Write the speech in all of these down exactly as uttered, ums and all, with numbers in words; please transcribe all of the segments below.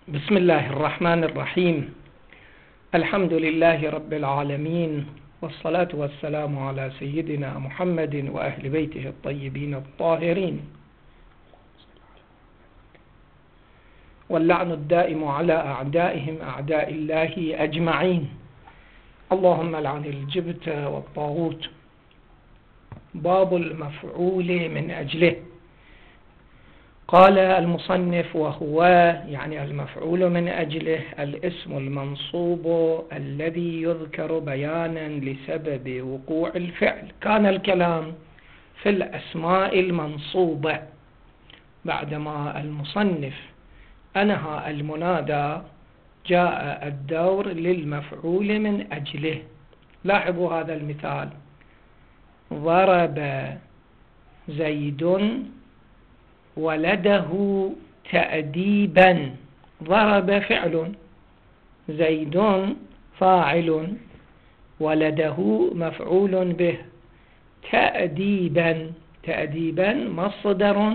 بسم الله الرحمن الرحيم. الحمد لله رب العالمين، والصلاة والسلام على سيدنا محمد وأهل بيته الطيبين الطاهرين، واللعن الدائم على أعدائهم أعداء الله أجمعين. اللهم لعن الجبت والطاغوت. باب المفعول من أجله. قال المصنف: وهو يعني المفعول من أجله الاسم المنصوب الذي يذكر بيانا لسبب وقوع الفعل. كان الكلام في الأسماء المنصوبة، بعدما المصنف أنهى المنادى جاء الدور للمفعول من أجله. لاحظوا هذا المثال: ضرب زيد ولده تأديبا. ضرب فعل، زيد فاعل، ولده مفعول به. تأديبا تأديبا مصدر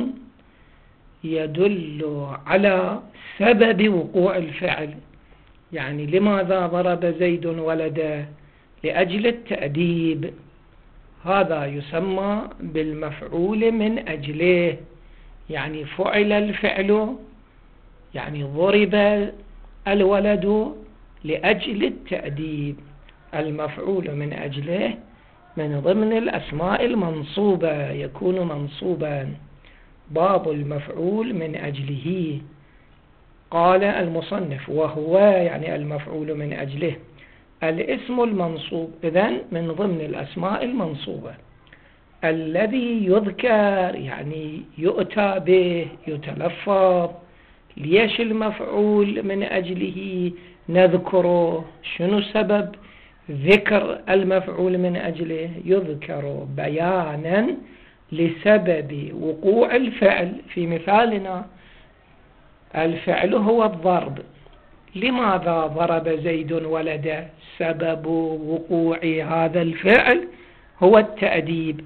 يدل على سبب وقوع الفعل. يعني لماذا ضرب زيد ولده؟ لأجل التأديب. هذا يسمى بالمفعول من أجله، يعني فعل الفعل، يعني ضرب الولد لأجل التأديب. المفعول من أجله من ضمن الأسماء المنصوبة، يكون منصوبا. باب المفعول من أجله. قال المصنف: وهو يعني المفعول من أجله الاسم المنصوب، إذن من ضمن الأسماء المنصوبة، الذي يذكر يعني يؤتى به، يتلفظ. ليش المفعول من أجله نذكره؟ شنو سبب ذكر المفعول من أجله؟ يذكر بيانا لسبب وقوع الفعل. في مثالنا الفعل هو الضرب. لماذا ضرب زيد ولده؟ سبب وقوع هذا الفعل هو التأديب.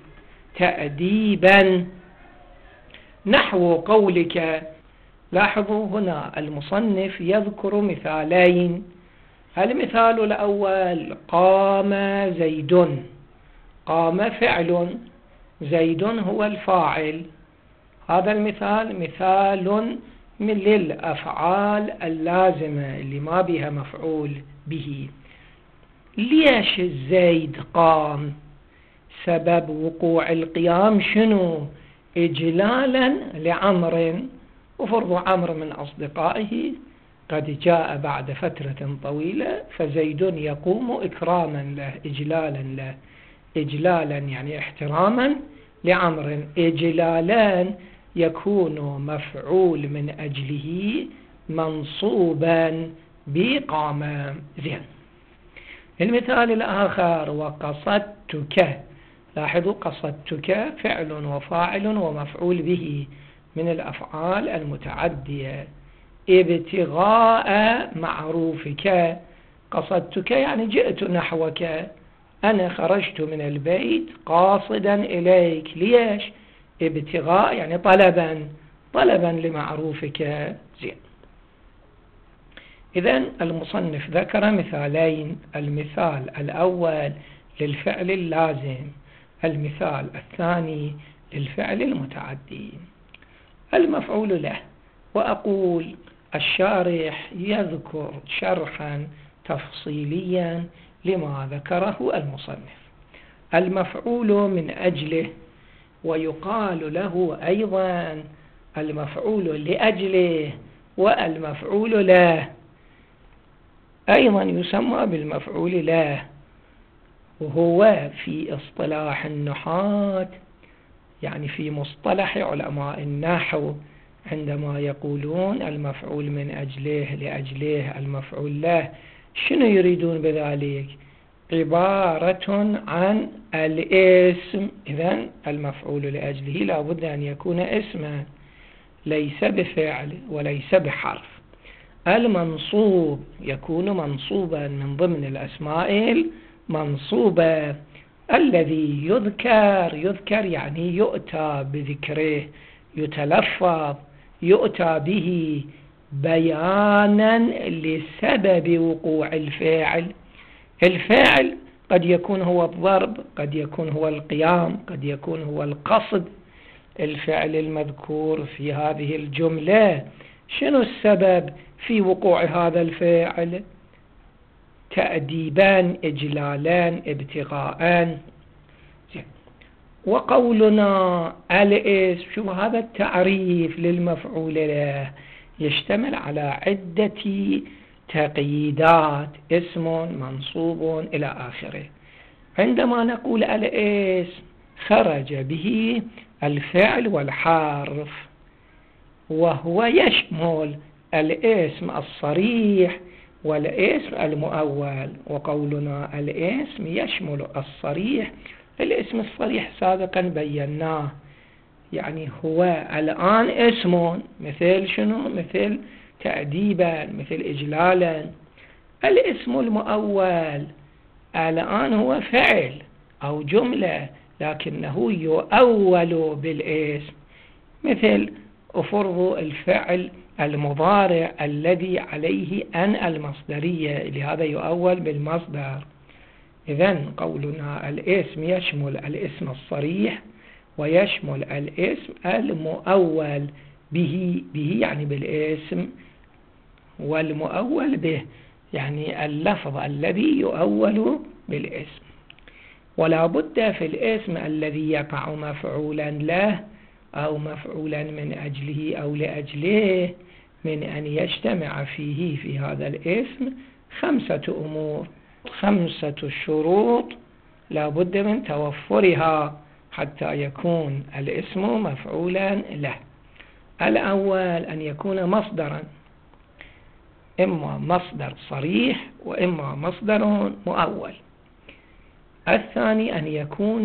تأديبا نحو قولك. لاحظوا هنا المصنف يذكر مثالين. المثال الأول: قام زيد. قام فعل، زيد هو الفاعل. هذا المثال مثال من للأفعال اللازمة اللي ما بها مفعول به. ليش زيد قام؟ سبب وقوع القيام شنو؟ إجلالا لعمر، وفرض عمر من أصدقائه قد جاء بعد فترة طويلة، فزيد يقوم إكراما له، إجلالا له. إجلالا يعني احتراما لعمر. إجلالا يكون مفعول من أجله منصوبا بقام. زين. المثال الآخر: وقصدتك. لاحظوا قصدتك فعل وفاعل ومفعول به من الأفعال المتعدية. ابتغاء معروفك. قصدتك يعني جئت نحوك، أنا خرجت من البيت قاصدا إليك. ليش؟ ابتغاء يعني طلبا، طلبا لمعروفك. زين. إذن المصنف ذكر مثالين: المثال الأول للفعل اللازم، المثال الثاني للفعل المتعدي. المفعول له. وأقول الشارح يذكر شرحا تفصيليا لما ذكره المصنف. المفعول من أجله، ويقال له أيضا المفعول لأجله، والمفعول له أيضا يسمى بالمفعول له. وهو في اصطلاح النحاة، يعني في مصطلح علماء النحو، عندما يقولون المفعول من أجله، لأجله، المفعول له، شنو يريدون بذلك؟ عبارة عن الاسم. إذن المفعول لأجله لا بد أن يكون اسما، ليس بفعل وليس بحرف. المنصوب يكون منصوبا من ضمن الأسماء المنصوبة، الذي يذكر. يذكر يعني يؤتى بذكره، يتلفظ، يؤتى به بيانا لسبب وقوع الفعل. الفعل قد يكون هو الضرب، قد يكون هو القيام، قد يكون هو القصد. الفعل المذكور في هذه الجملة شنو السبب في وقوع هذا الفعل؟ تأديبان، إجلالان، ابتغاءان. وقولنا الاسم، شوف هذا التعريف للمفعول له يشتمل على عدة تقييدات، اسم، منصوب إلى آخره. عندما نقول الاسم خرج به الفعل والحرف، وهو يشمل الاسم الصريح والاسم المؤول. وقولنا الاسم يشمل الصريح، الاسم الصريح سابقا بيناه، يعني هو الآن اسم، مثل شنو؟ مثل تأديبا، مثل إجلالا. الاسم المؤول الآن هو فعل أو جملة لكنه يؤول بالاسم، مثل أفرض الفعل المضارع الذي عليه أن المصدرية، لهذا يؤول بالمصدر. إذن قولنا الاسم يشمل الاسم الصريح ويشمل الاسم المؤول به، به يعني بالاسم، والمؤول به يعني اللفظ الذي يؤول بالاسم. ولا بد في الاسم الذي يقع مفعولا له أو مفعولا من أجله أو لأجله من أن يجتمع فيه في هذا الاسم خمسة أمور، خمسة شروط لا بد من توفرها حتى يكون الاسم مفعولا له. الأول أن يكون مصدرا، إما مصدر صريح وإما مصدر مؤول. الثاني أن يكون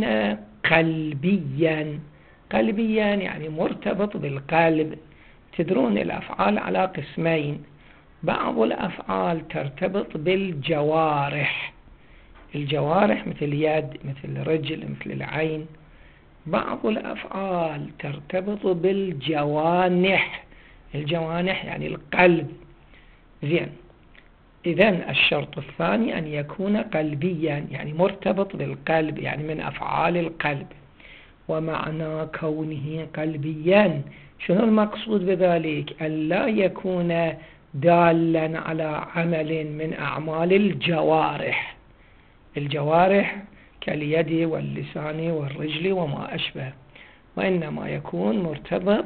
قلبيا، قلبيا يعني مرتبط بالقلب. تدرون الأفعال على قسمين، بعض الأفعال ترتبط بالجوارح، الجوارح مثل اليد، مثل الرجل، مثل العين. بعض الأفعال ترتبط بالجوانح، الجوانح يعني القلب. زين، إذن الشرط الثاني أن يكون قلبيا يعني مرتبط بالقلب، يعني من أفعال القلب. ومعنى كونه قلبيا شنو المقصود بذلك؟ أن لا يكون دالا على عمل من أعمال الجوارح، الجوارح كاليد واللسان والرجل وما أشبه، وإنما يكون مرتبط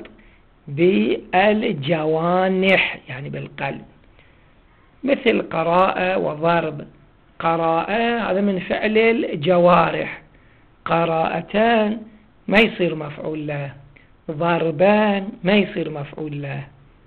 بالجوانح يعني بالقلب، مثل قراءة وضرب. قراءة هذا من فعل الجوارح، قراءتان ما يصير مفعول له، ضربان ما يصير مفعول له.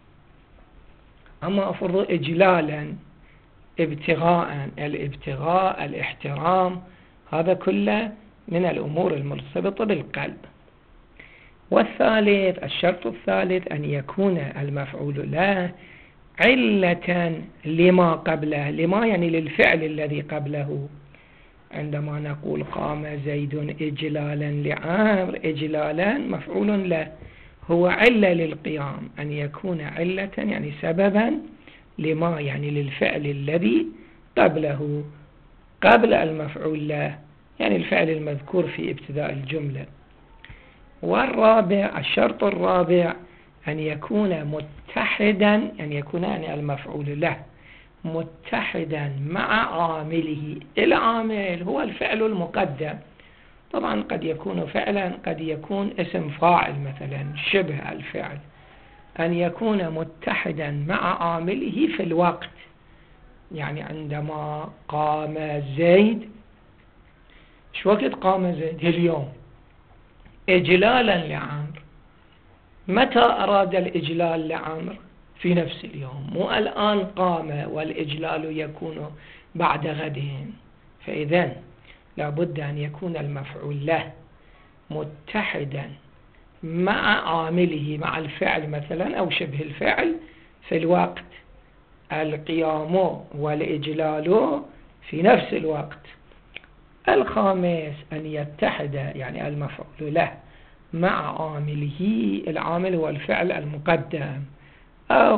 أما أفرض إجلالا، ابتغاء، الابتغاء، الاحترام، هذا كله من الأمور المرتبطة بالقلب. والثالث، الشرط الثالث أن يكون المفعول له علة لما قبله، لما يعني للفعل الذي قبله. عندما نقول قام زيد إجلالا لعمر، إجلالا مفعول له، هو علة للقيام، أن يكون علة يعني سببا لما يعني للفعل الذي قبله، قبل المفعول له، يعني الفعل المذكور في ابتداء الجملة. والرابع، الشرط الرابع أن يكون متحدا، أن يكون يعني المفعول له متحدا مع عامله. العامل هو الفعل المقدم، طبعا قد يكون فعلا، قد يكون اسم فاعل مثلا شبه الفعل. أن يكون متحدا مع عامله في الوقت، يعني عندما قام زيد، شو وقت قام زيد؟ اليوم، إجلالا لعمر. متى أراد الإجلال لعمر؟ في نفس اليوم، مو الآن قام والإجلال يكون بعد غد. فإذن لابد أن يكون المفعول له متحدا مع عامله، مع الفعل مثلا أو شبه الفعل في الوقت، القيام والإجلال في نفس الوقت. الخامس أن يتحد يعني المفعول له مع عامله، العامل هو الفعل المقدم، أو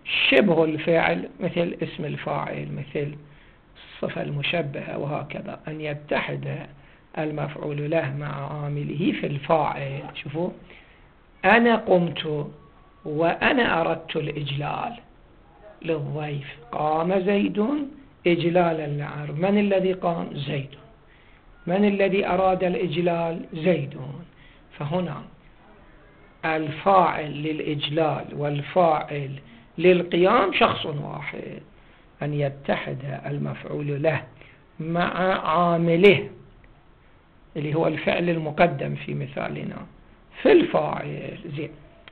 شبه الفعل مثل اسم الفاعل، مثل الصفة المشبهة وهكذا، أن يتحد المفعول له مع عامله في الفاعل. شوفوا، أنا قمت وأنا أردت الإجلال للضيف، قام زيد إجلالا لعرب. من الذي قام؟ زيد. من الذي أراد الإجلال؟ زيد. فهنا الفاعل للإجلال والفاعل للقيام شخص واحد، أن يتحد المفعول له مع عامله اللي هو الفعل المقدم في مثالنا في الفاعل. زين،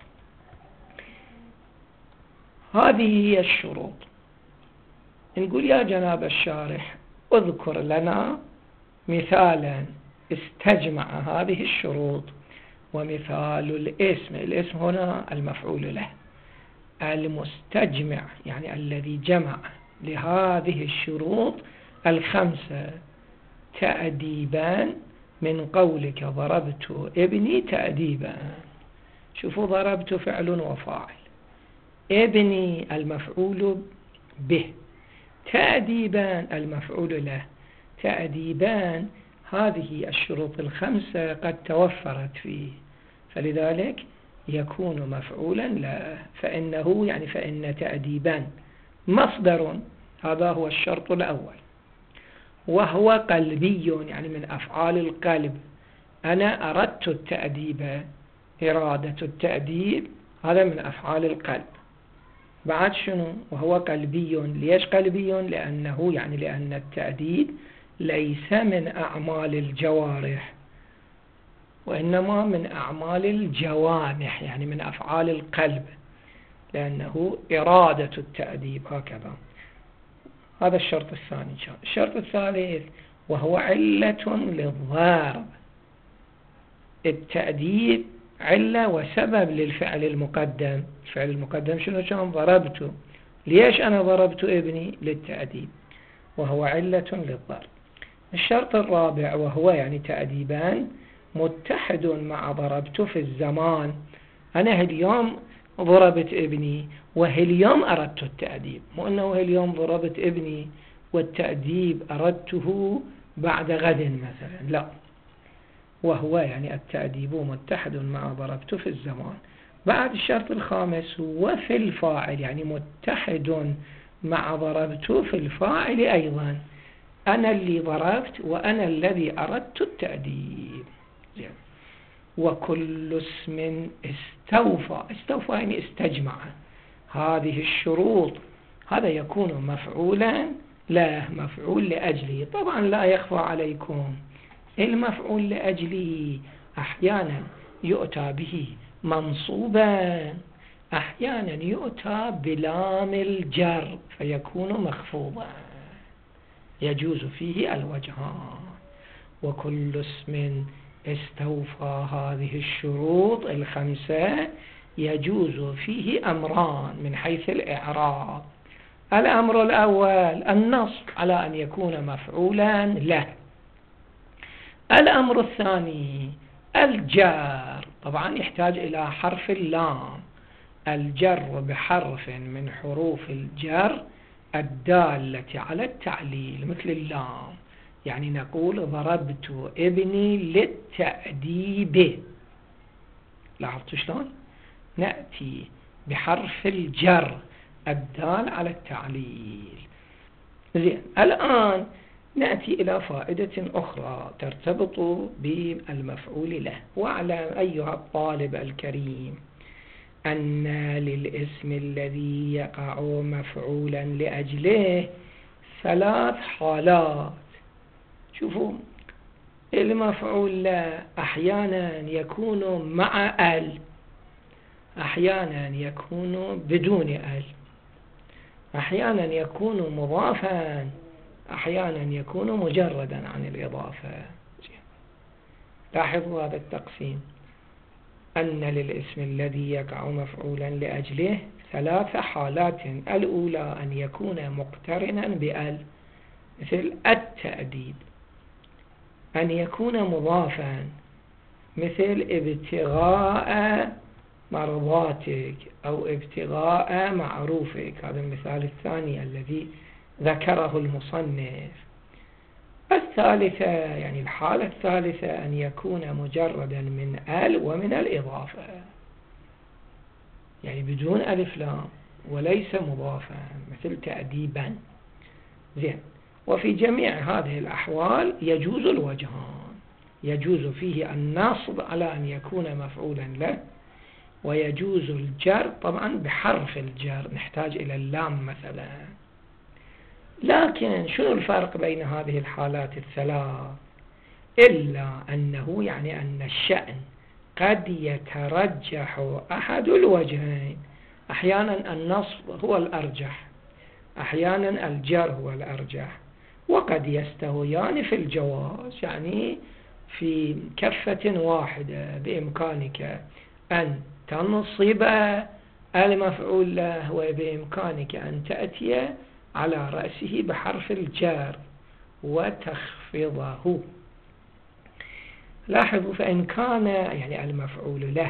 هذه هي الشروط. نقول يا جناب الشارح اذكر لنا مثالا استجمع هذه الشروط. ومثال الاسم، الاسم هنا المفعول له المستجمع، يعني الذي جمع لهذه الشروط الخمسة تأديبا من قولك ضربت ابني تأديبا. شوفوا، ضربت فعل وفاعل، ابني المفعول به، تأديبا المفعول له. تأديبان هذه الشروط الخمسة قد توفرت فيه، فلذلك يكون مفعولا له. فإنه يعني فإن تأديبا مصدر، هذا هو الشرط الأول، وهو قلبي يعني من أفعال القلب. أنا أردت التأديب، إرادة التأديب هذا من أفعال القلب. بعد شنو؟ وهو قلبي. ليش قلبي؟ لأنه يعني لأن التأديب ليس من أعمال الجوارح، وإنما من أعمال الجوانح، يعني من أفعال القلب، لأنه إرادة التأديب هكذا. هذا الشرط الثاني. الشرط الثالث وهو علة للضرب. التأديب علة وسبب للفعل المقدم. الفعل المقدم شنو كان؟ ضربت. ليش أنا ضربت ابني؟ للتأديب، وهو علة للضرب. الشرط الرابع وهو يعني تأديبان متحد مع ضربت في الزمان. أنا اليوم ضربت ابني وهاليوم أردت التأديب، مو أنه هاليوم ضربت ابني والتأديب أردته بعد غد مثلا، لا. وهو يعني التأديب متحد مع ضربت في الزمان. بعد الشرط الخامس وفي الفاعل، يعني متحد مع ضربت في الفاعل أيضا. أنا اللي ضربت وأنا الذي أردت التأديب. وكل اسم استوفى، استوفى يعني استجمع هذه الشروط، هذا يكون مفعولا له، مفعول لأجله. طبعا لا يخفى عليكم المفعول لأجله أحيانا يؤتى به منصوبا، أحيانا يؤتى بلام الجر فيكون مخفوضا، يجوز فيه الوجهان. وكل اسم استوفى هذه الشروط الخمسة يجوز فيه أمران من حيث الإعراب. الأمر الأول النصب على أن يكون مفعولا له. الأمر الثاني الجر، طبعا يحتاج إلى حرف اللام، الجر بحرف من حروف الجر الدالة على التعليل مثل اللام. يعني نقول ضربت ابني للتأديب، لاحظتوا شلون؟ نأتي بحرف الجر الدال على التعليل. زين، الآن نأتي إلى فائدة أخرى ترتبط بالمفعول له. واعلم أيها الطالب الكريم أن للاسم الذي يقع مفعولا لأجله ثلاث حالات. شوفوا، المفعول له أحيانا يكون مع ال، أحيانا يكون بدون ال، أحيانا يكون مضافا، أحيانا يكون مجردا عن الإضافة. لاحظوا هذا التقسيم، أن للاسم الذي يقع مفعولا لأجله ثلاث حالات. الأولى أن يكون مقترنا بأل مثل التأديب، أن يكون مضافا مثل ابتغاء مرضاتك أو ابتغاء معروفك. هذا المثال الثاني الذي ذكره المصنف. الثالثة يعني الحالة الثالثة أن يكون مجردا من ال ومن الإضافة، يعني بدون ألف لام وليس مضافا، مثل تأديبا. زين. وفي جميع هذه الأحوال يجوز الوجهان، يجوز فيه النصب على أن يكون مفعولا له، ويجوز الجر طبعا بحرف الجر، نحتاج إلى اللام مثلا. لكن شنو الفرق بين هذه الحالات الثلاث؟ إلا أنه يعني أن الشأن قد يترجح أحد الوجهين، أحيانا النصب هو الأرجح، أحيانا الجر هو الأرجح، وقد يستويان في الجواز، يعني في كفة واحدة بإمكانك أن تنصب المفعول له، وبإمكانك أن تأتي على رأسه بحرف الجر وتخفضه. لاحظوا، فإن كان يعني المفعول له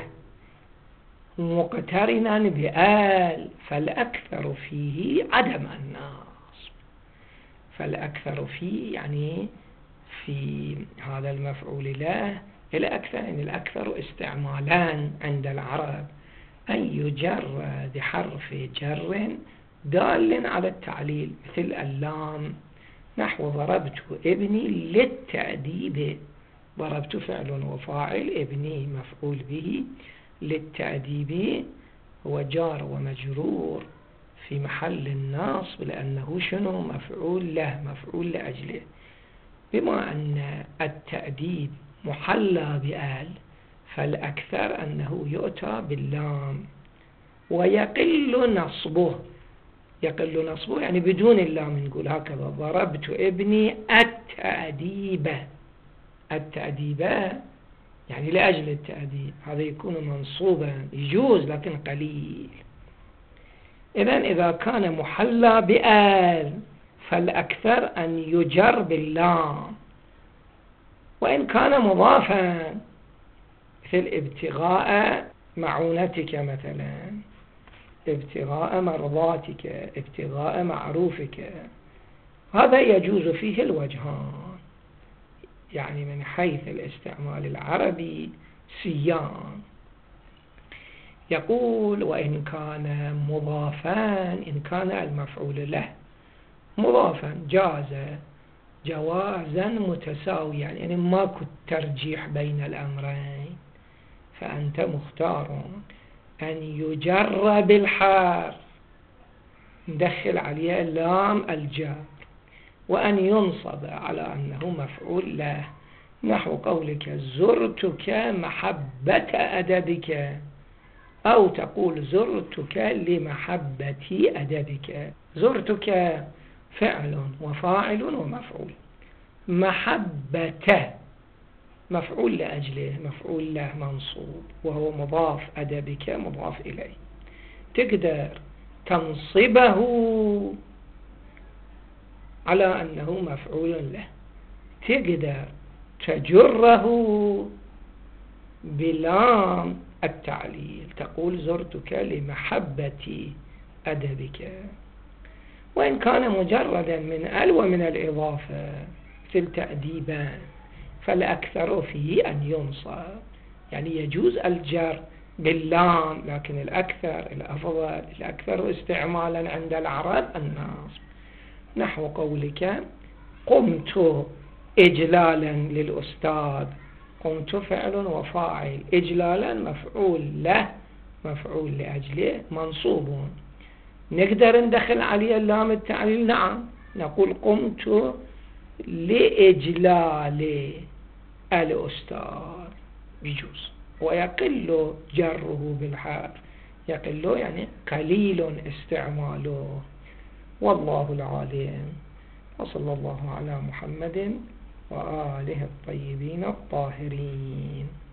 مقترنا بآل فالأكثر فيه عدم النصب، فالأكثر فيه يعني في هذا المفعول له الأكثر، يعني الأكثر استعمالان عند العرب أن يجر بحرف جر دال على التعليل، مثل اللام، نحو ضربت ابني للتأديب. ضربت فعل وفاعل، ابني مفعول به، للتأديب هو جار ومجرور في محل النصب، لأنه شنو؟ مفعول له، مفعول لأجله. بما أن التأديب محلى بآل فالأكثر أنه يؤتى باللام، ويقل نصبه. يقل نصبه يعني بدون اللام، نقول هكذا: ضربت ابني التأديب. التأديب يعني لأجل التأديب، هذا يكون منصوبا، يجوز لكن قليل. إذن إذا كان محلى بآل فالأكثر أن يجر باللام. وإن كان مضافا مثل ابتغاء معونتك مثلا، ابتغاء مرضاتك، ابتغاء معروفك، هذا يجوز فيه الوجهان، يعني من حيث الاستعمال العربي سيان. يقول: وإن كان مضافا، إن كان المفعول له مضافا جاز جوازا متساويا، يعني ماكو ترجيح بين الأمرين، فأنت مختار أن يجر بالحرف، ندخل عليه لام الجر، وأن ينصب على أنه مفعول له، نحو قولك: زرتك محبة أدبك، أو تقول: زرتك لمحبة أدبك. زرتك فعل وفاعل ومفعول، محبة مفعول لأجله، مفعول له منصوب وهو مضاف، أدبك مضاف إليه. تقدر تنصبه على أنه مفعول له، تقدر تجره بلام التعليل، تقول: زرتك لمحبة أدبك. وإن كان مجردا من ال ومن الإضافة مثل تأديبا فالأكثر فيه أن ينصب، يعني يجوز الجر باللام، لكن الأكثر الأفضل الأكثر استعمالا عند العرب النصب، نحو قولك: قمت إجلالا للأستاذ. قمت فعل وفاعل، إجلالا مفعول له، مفعول لأجله منصوب. نقدر ندخل عليه اللام التعليل؟ نعم، نقول: قمت لإجلال الأستاذ، بيجوز. ويقل جره بالحرف، يقل يعني قليل استعماله. والله العالم. وصلى الله على محمد وآله الطيبين الطاهرين.